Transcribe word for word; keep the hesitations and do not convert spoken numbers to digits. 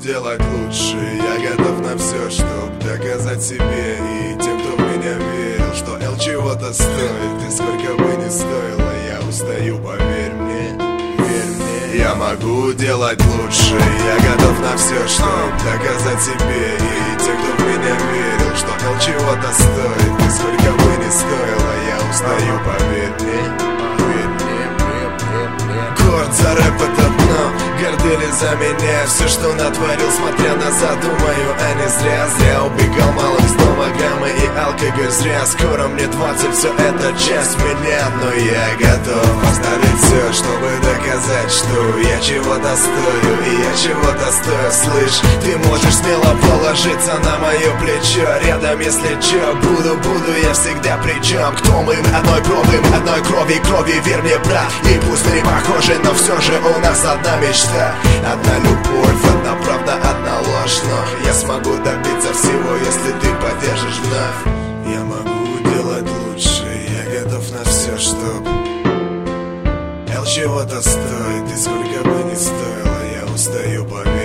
делать лучше. Я готов на все, чтоб доказать себе и тем, кто в меня верил, что Эл чего-то стоит. И сколько бы ни стоило, я устаю, поверь мне, верь мне. Я могу делать лучше. Я готов на все, чтоб доказать себе и тем, кто в меня верил, что Эл чего-то стоит. И сколько бы ни стоило, я устаю, поверь мне, верь мне. Горд за рэп это дно, гордыли за меня. Все, что натворил, смотря назад, думаю, а не зря. Зря убегал малых с дома, граммы и алкоголь зря. Скоро мне двадцать, все это часть меня. Но я готов оставить все, чтобы доказать, что я чего-то стою, и я чего-то стою. Слышь, ты можешь смело положиться на мое плечо. Рядом, если чё, буду, буду я всегда причем. Кто мы? Одной крови, одной крови, крови, верь мне, брат. И пусть мы не похожи, но все же у нас одна мечта. Одна любовь, одна правда, одна ложь. Но я смогу добиться всего, если ты поддержишь вновь. Я могу делать лучше, я готов на все, чтоб Эл чего-то стоит. И сколько бы ни стоило, я устаю, поверь.